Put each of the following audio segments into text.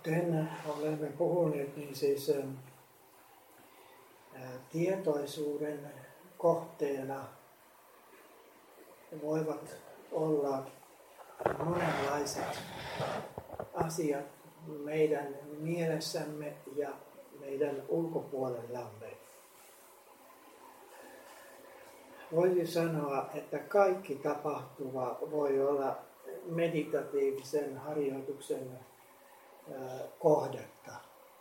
Kuten olemme puhuneet, niin siis tietoisuuden kohteena voivat olla monenlaiset asiat meidän mielessämme ja meidän ulkopuolellamme. Voisi sanoa, että kaikki tapahtuva voi olla meditatiivisen harjoituksen kohdetta.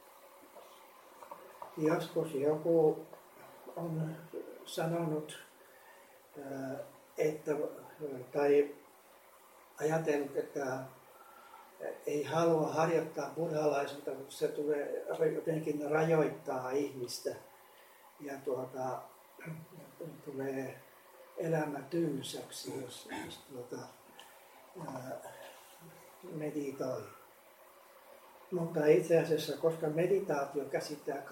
Joskus joku on sanonut, tai ajatellut, että ei halua harjoittaa buddhalaisuutta, mutta se tulee jotenkin rajoittaa ihmistä ja tulee elämä tylsäksi, jos meditoi. Mutta itse asiassa, koska meditaatio käsittää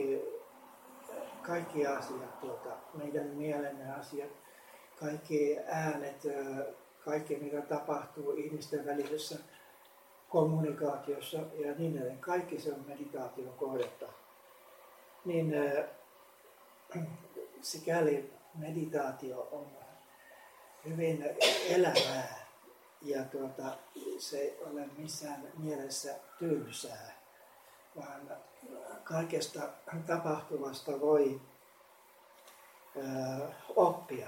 kaikki asiat, meidän mielemme asiat, kaikki äänet, kaikki mitä tapahtuu ihmisten välisessä kommunikaatiossa ja niin edelleen, kaikki se on meditaation kohdetta. Niin sikäli meditaatio on hyvin elävää ja se ei ole missään mielessä tylsää, vaan kaikesta tapahtuvasta voi oppia.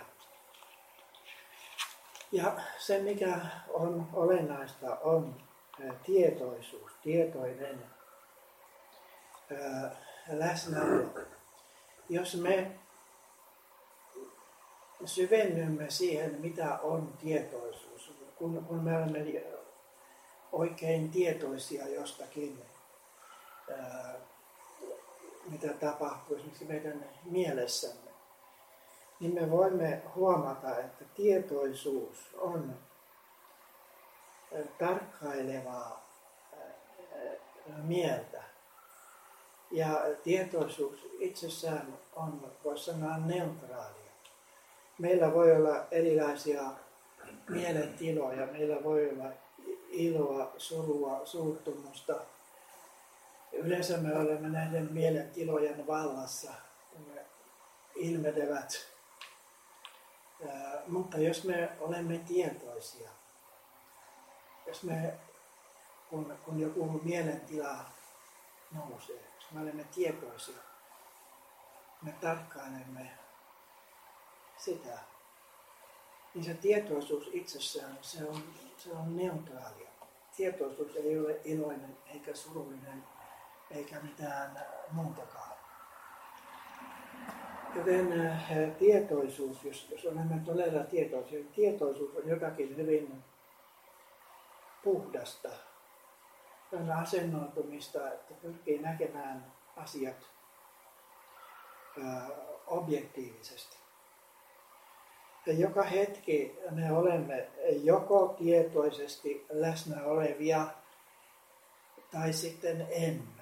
Ja se mikä on olennaista on tietoisuus, tietoinen läsnäolo. Jos me syvennymme siihen, mitä on tietoisuus, kun me olemme oikein tietoisia jostakin, mitä tapahtuu esimerkiksi meidän mielessämme, niin me voimme huomata, että tietoisuus on tarkkailevaa mieltä. Ja tietoisuus itsessään on, voisi sanoa, neutraalia. Meillä voi olla erilaisia mielentiloja, meillä voi olla iloa, surua, suuttumusta. Yleensä me olemme näiden mielentilojen vallassa, kun ne ilmenevät. Mutta jos me olemme tietoisia, kun joku mielentila nousee, jos me olemme tietoisia, me tarkkailemme sitä, niin se tietoisuus itsessään, se on neutraalia. Tietoisuus ei ole iloinen eikä surullinen eikä mitään muutakaan. Joten tietoisuus, jos olemme todella tietoisia, niin tietoisuus on jotakin hyvin puhdasta. On asennoitumista, että pyrkii näkemään asiat objektiivisesti. Ja joka hetki me olemme joko tietoisesti läsnä olevia tai sitten emme.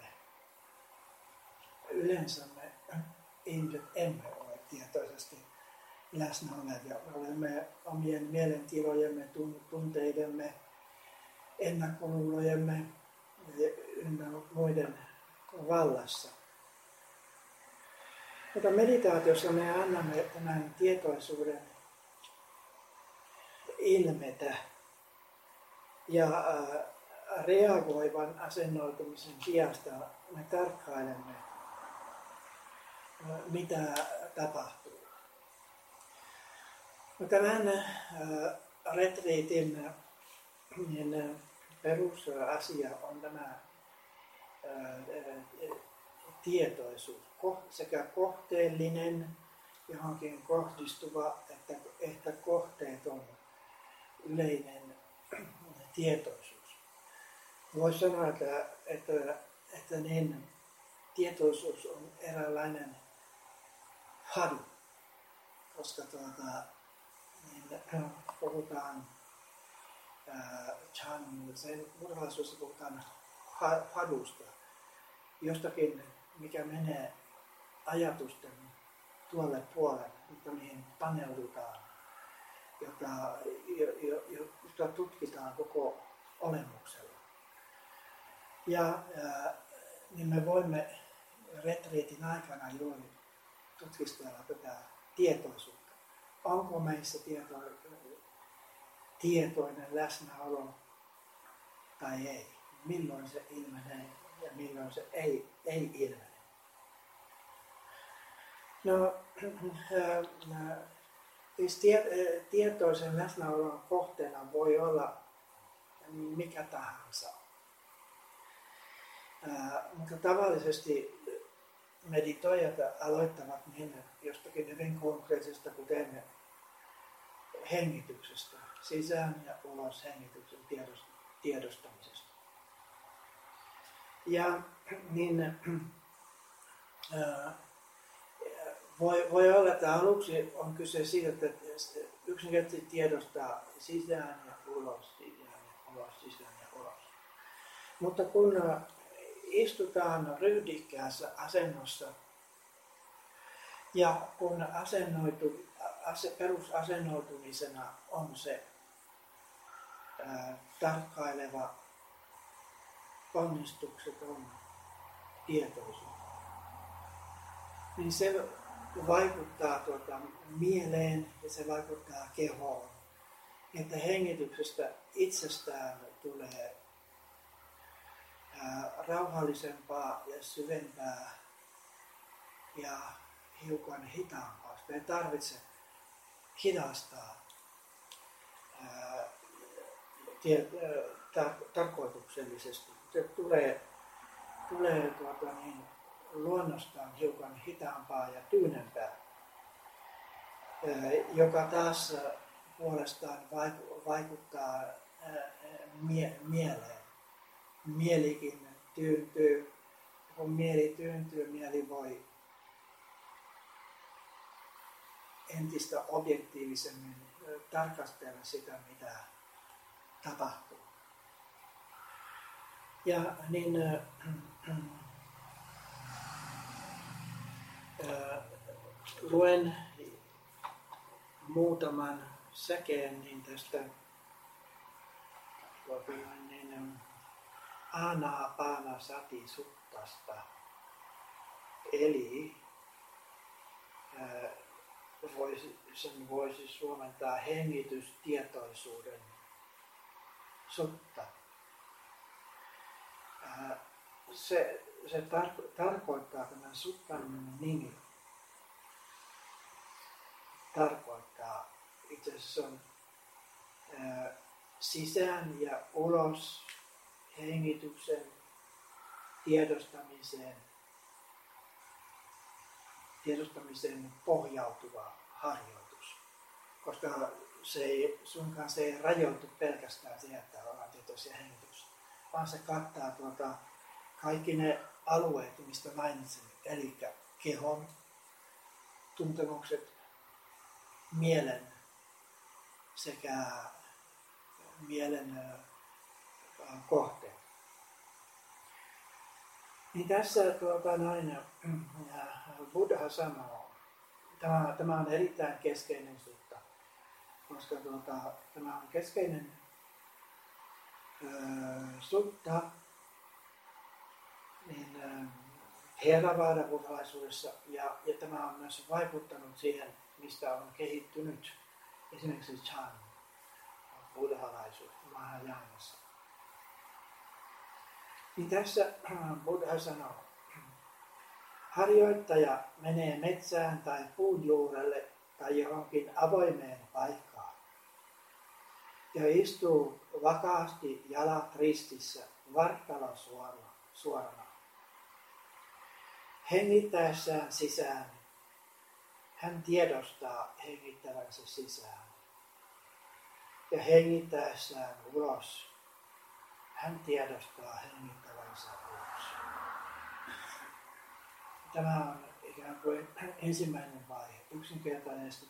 Yleensä me ihmiset emme ole tietoisesti läsnä olevia. Me olemme omien mielentilojemme, tunteidemme, ennakkoluulojemme ynnä muiden vallassa. Mutta meditaatiossa me annamme tämän tietoisuuden ilmetä ja reagoivan asennoitumisen sijasta me tarkkailemme, mitä tapahtuu. No, tämän retriitin niin perusasia on tämä tietoisuus, sekä kohteellinen, johonkin kohdistuva, että kohteeton yleinen tietoisuus. Voisi sanoa, että niin, tietoisuus on eräänlainen hadu, koska niin, puhutaan sen buddhalaisuudessa puhutaan hadusta, jostakin, mikä menee ajatusten tuolle puolelle, mutta mihin paneudutaan, jota tutkitaan koko olemuksella. Niin me voimme retriitin aikana juuri tutkistella tätä tietoisuutta. Onko meissä tietoinen läsnäolo tai ei? Milloin se ilmenee ja milloin se ei ilmene? No, siis tietoisen läsnäolon kohteena voi olla mikä tahansa. Mutta tavallisesti meditoijat aloittavat niin jostakin hyvin konkreettisesta, kuten hengityksestä, sisään ja ulos hengityksen tiedostamisesta. Ja niin voi olla, että aluksi on kyse siitä, että yksinkertaisesti tiedostaa sisään ja ulos, sisään ja ulos, sisään ja ulos. Mutta kun istutaan ryhdikkäässä asennossa ja kun perusasennoitumisena on se tarkkaileva ponnistukseton tietoisuus, niin se vaikuttaa mieleen ja se vaikuttaa kehoon, että hengityksestä itsestään tulee rauhallisempaa ja syvempää ja hiukan hitaampaa. Sitä ei tarvitse hidastaa tarkoituksellisesti. Se tulee luonnostaan hiukan hitaampaa ja tyynempää, joka taas puolestaan vaikuttaa mieleen. Mielikin tyyntyy. Kun mieli tyyntyy, mieli voi entistä objektiivisemmin tarkastella sitä, mitä tapahtuu. Ja niin luen muutaman säkeen niin tästä Anapanasati suttasta, eli sen voisi suomentaa hengitystietoisuuden sutta. Se tarkoittaa, tämän suttan nimi tarkoittaa itse asiassa on sisään ja ulos hengityksen tiedostamiseen pohjautuva harjoitus, koska se ei rajoitu pelkästään siihen, että ollaan tietoisia hengityksestä, vaan se kattaa kaikki ne alueet, mistä mainitsin, eli kehon, tuntemukset, mielen sekä mielen kohteet. Niin tässä Buddha sanoo, tämä on erittäin keskeinen sutta, koska tämä on keskeinen sutta niin Theravada-buddhalaisuudessa ja tämä on myös vaikuttanut siihen, mistä on kehittynyt esimerkiksi Chan buddhalaisuus Mahajanassa. Niin tässä Buddha sanoo, harjoittaja menee metsään tai puun juurelle tai johonkin avoimeen paikkaan ja istuu vakaasti jalat ristissä, vartalo suorana. Hengittäessään sisään, hän tiedostaa hengittävänsä sisään. Ja hengittäessään ulos, hän tiedostaa hengittävänsä ulos. Tämä on ikään kuin ensimmäinen vaihe. Yksinkertaisesti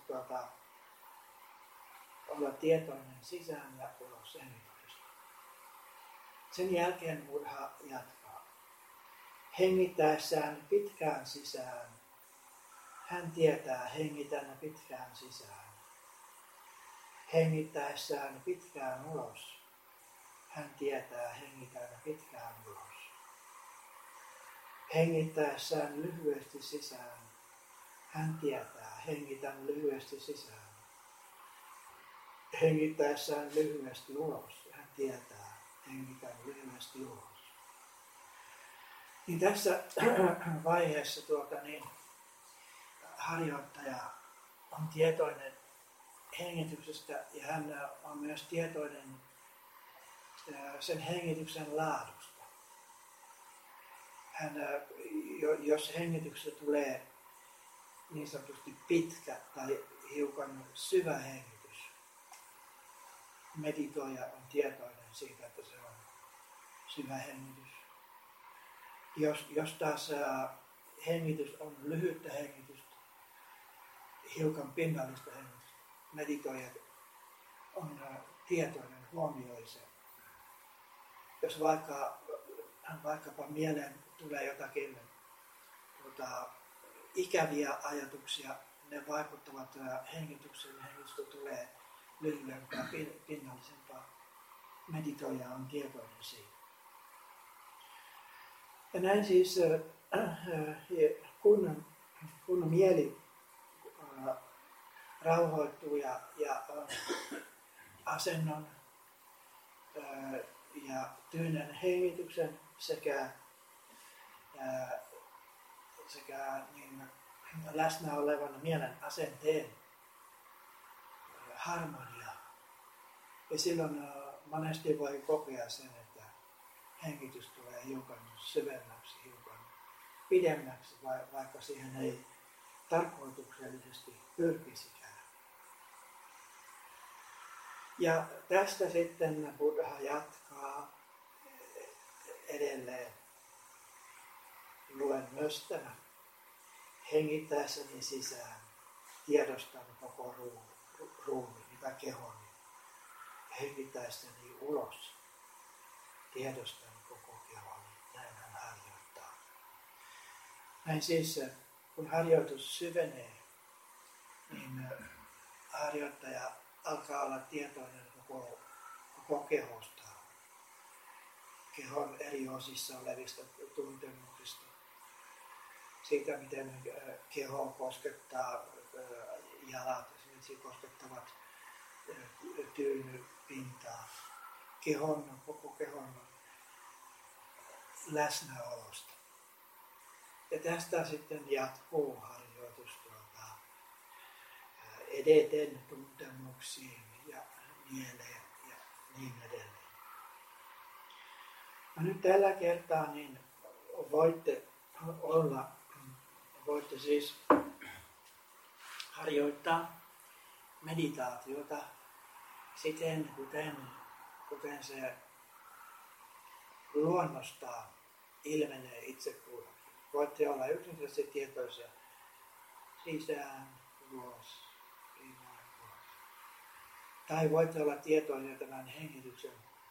olla tietoinen sisään ja ulos hengityksestä. Sen jälkeen Buddha jatkaa. Hengittäessään pitkään sisään, hän tietää hengitän pitkään sisään. Hengittäessään pitkään ulos, hän tietää hengitän pitkään ulos. Hengittäessään lyhyesti sisään. Hän tietää, hengitän lyhyesti sisään. Hengittäessään lyhyesti ulos. Hän tietää, hengitän lyhyesti ulos. Niin tässä vaiheessa harjoittaja on tietoinen hengityksestä ja hän on myös tietoinen sen hengityksen laadusta. Jos hengityksestä tulee niin sanotusti pitkä tai hiukan syvä hengitys, meditoija on tietoinen siitä, että se on syvä hengitys. Jos taas hengitys on lyhyttä hengitystä, hiukan pinnallista hengitystä, meditoija on tietoinen, huomioi sen. Jos vaikkapa mieleen tulee jotakin ikäviä ajatuksia, ne vaikuttavat hengitykseen, hengitystä tulee lyhyempää, pinnallisempaa. Meditoija on tietoinen siitä. Ja näin siis, kun mieli rauhoittuu ja asennon ja tyynän hengityksen sekä niin läsnä olevan mielen asenteen harmonia. Ja silloin monesti voi kokea sen, että hengitys tulee hiukan syvemmäksi, hiukan pidemmäksi, vaikka siihen ei tarkoituksellisesti pyrkisikään. Ja tästä sitten Buddha jatkaa edelleen. Luen möstänä. Hengittäessäni sisään tiedostan koko ruumiin tai kehoni. Hengittäessäni ulos tiedostan koko kehoni. Näin hän harjoittaa. Näin siis, kun harjoitus syvenee, niin harjoittaja alkaa olla tietoinen koko kehosta. Kehon eri osissa olevista tuntemuksista. Siitä, miten keho koskettaa jalat, esimerkiksi koskettavat tyynypintaa. Koko kehon läsnäolosta. Ja tästä sitten jatkuu harjoitus edeten tuntemuksiin ja mieleen ja niin edelleen. No nyt tällä kertaa niin voitte siis harjoittaa meditaatiota siten, kuten se luonnostaan ilmenee itse kullakin. Voitte olla yksinkertaisesti tietoisia sisään, ulos. Tai voitte olla tietoisia tämän hengityksen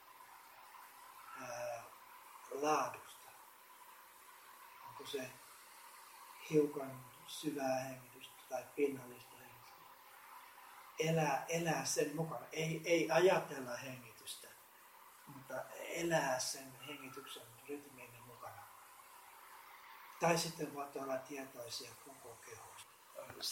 laadusta. Onko se hiukan syvää hengitystä tai pinnallista hengitystä. Elää sen mukana. Ei ajatella hengitystä, mutta elää sen hengityksen rytmin mukana. Tai sitten voitte olla tietoisia koko kehosta.